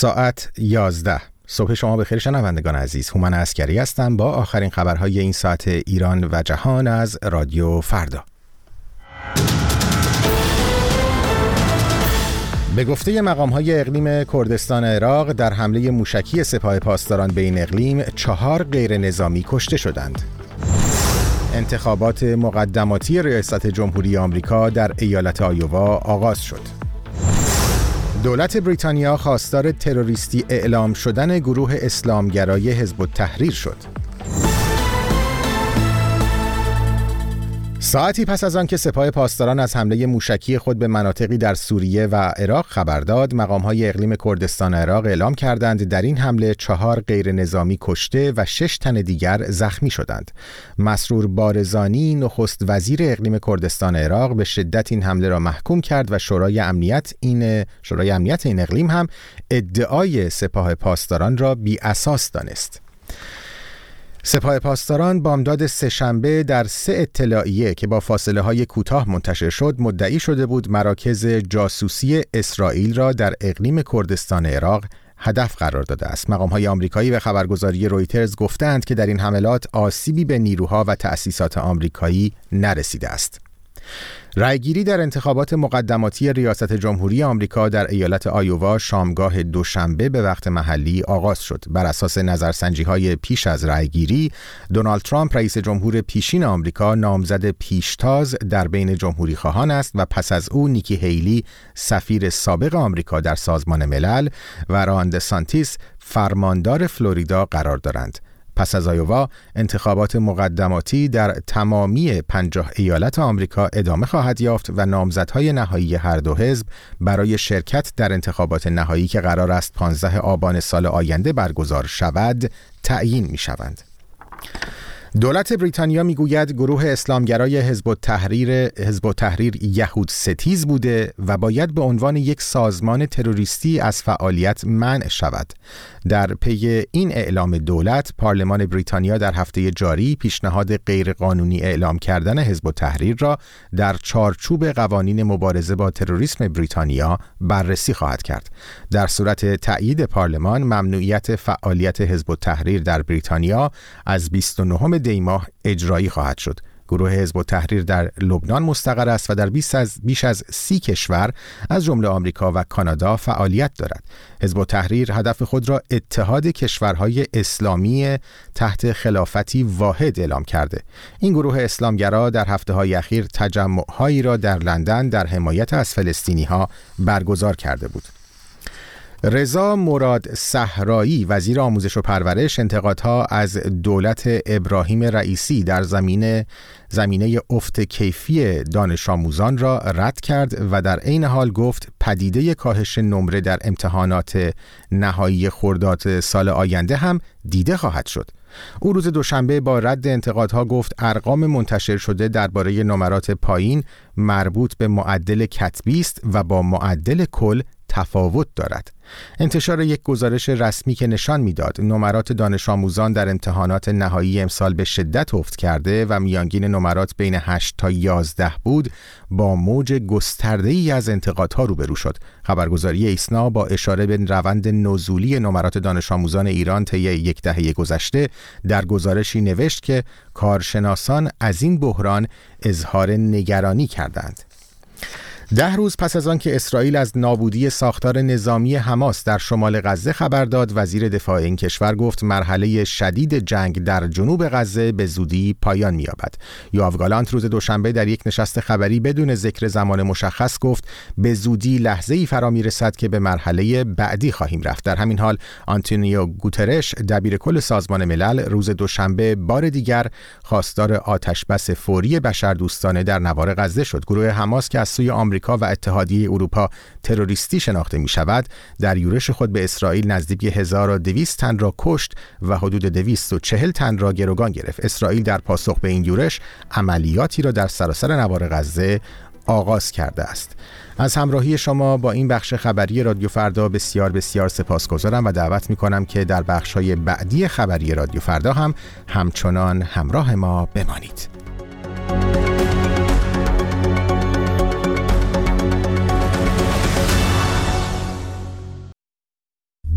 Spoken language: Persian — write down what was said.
ساعت 11 صبح شما بخیر شنوندگان عزیز. هومن عسکری هستم با آخرین خبرهای این ساعت ایران و جهان از رادیو فردا. به گفته مقام‌های اقلیم کردستان عراق، در حمله موشکی سپاه پاسداران به این اقلیم 4 غیر نظامی کشته شدند. انتخابات مقدماتی ریاست جمهوری آمریکا در ایالت آیووا آغاز شد. دولت بریتانیا خواستار تروریستی اعلام شدن گروه اسلامگرای حزب التحریر شد. ساعتی پس از آن که سپاه پاسداران از حمله موشکی خود به مناطقی در سوریه و عراق خبر داد، مقام‌های اقلیم کردستان عراق اعلام کردند در این حمله 4 غیر نظامی کشته و 6 تن دیگر زخمی شدند. مسرور بارزانی، نخست وزیر اقلیم کردستان عراق، به شدت این حمله را محکوم کرد و شورای امنیت این اقلیم هم ادعای سپاه پاسداران را بی اساس دانست. سپاه پاسداران بامداد سه‌شنبه در 3 اطلاعیه که با فاصله‌های کوتاه منتشر شد مدعی شده بود مراکز جاسوسی اسرائیل را در اقلیم کردستان عراق هدف قرار داده است. مقام‌های آمریکایی و خبرگزاری رویترز گفتند که در این حملات آسیبی به نیروها و تأسیسات آمریکایی نرسیده است. رأیگیری در انتخابات مقدماتی ریاست جمهوری آمریکا در ایالت آیووا شامگاه دوشنبه به وقت محلی آغاز شد. بر اساس نظرسنجی‌های پیش از رأیگیری، دونالد ترامپ رئیس جمهور پیشین آمریکا نامزد پیشتاز در بین جمهوری خواهان است و پس از او نیکی هیلی سفیر سابق آمریکا در سازمان ملل و ران دسانتیس فرماندار فلوریدا قرار دارند. پس از آیووا انتخابات مقدماتی در تمامی 50 ایالت آمریکا ادامه خواهد یافت و نامزدهای نهایی هر دو حزب برای شرکت در انتخابات نهایی که قرار است 15 آبان سال آینده برگزار شود تعیین می شوند. دولت بریتانیا میگوید گروه اسلامگرای حزب التحریر یهود ستیز بوده و باید به عنوان یک سازمان تروریستی از فعالیت منع شود. در پی این اعلام دولت، پارلمان بریتانیا در هفته جاری پیشنهاد غیرقانونی اعلام کردن حزب التحریر را در چارچوب قوانین مبارزه با تروریسم بریتانیا بررسی خواهد کرد. در صورت تأیید پارلمان، ممنوعیت فعالیت حزب التحریر در بریتانیا از 29 دی ماه اجرایی خواهد شد. گروه حزب التحریر در لبنان مستقر است و در بیش از 30 کشور از جمله آمریکا و کانادا فعالیت دارد. حزب التحریر هدف خود را اتحاد کشورهای اسلامی تحت خلافتی واحد اعلام کرده. این گروه اسلامگرا در هفته‌های اخیر تجمع‌هایی را در لندن در حمایت از فلسطینی‌ها برگزار کرده بود. رضا مراد صحرایی، وزیر آموزش و پرورش، انتقادها از دولت ابراهیم رئیسی در زمینه افت کیفی دانش آموزان را رد کرد و در عین حال گفت پدیده کاهش نمره در امتحانات نهایی خرداد سال آینده هم دیده خواهد شد. او روز دوشنبه با رد انتقادها گفت ارقام منتشر شده درباره نمرات پایین مربوط به معدل کتبی است و با معدل کل تفاوت دارد. انتشار یک گزارش رسمی که نشان میداد نمرات دانش آموزان در امتحانات نهایی امسال به شدت افت کرده و میانگین نمرات بین 8 تا 11 بود، با موج گسترده‌ای از انتقادها روبرو شد. خبرگزاری ایسنا با اشاره به روند نزولی نمرات دانش آموزان ایران طی یک دهه گذشته در گزارشی نوشت که کارشناسان از این بحران اظهار نگرانی کردند. 10 روز پس از آن که اسرائیل از نابودی ساختار نظامی حماس در شمال غزه خبر داد، وزیر دفاع این کشور گفت مرحله شدید جنگ در جنوب غزه به زودی پایان می‌یابد. یوآف گالانت روز دوشنبه در یک نشست خبری بدون ذکر زمان مشخص گفت به زودی لحظه‌ای فرا می‌رسد که به مرحله بعدی خواهیم رفت. در همین حال آنتونیو گوترش، دبیرکل سازمان ملل، روز دوشنبه بار دیگر خواستار آتشبس فوری بشردوستانه در نوار غزه شد. گروه حماس که از سوی آمریکا و اتحادیه اروپا تروریستی شناخته می شود، در یورش خود به اسرائیل نزدیک 1200 تن را کشت و حدود 240 تن را گروگان گرفت. اسرائیل در پاسخ به این یورش عملیاتی را در سراسر نوار غزه آغاز کرده است. از همراهی شما با این بخش خبری رادیو فردا بسیار بسیار سپاسگزارم و دعوت می کنم که در بخش‌های بعدی خبری رادیو فردا هم همچنان همراه ما بمانید.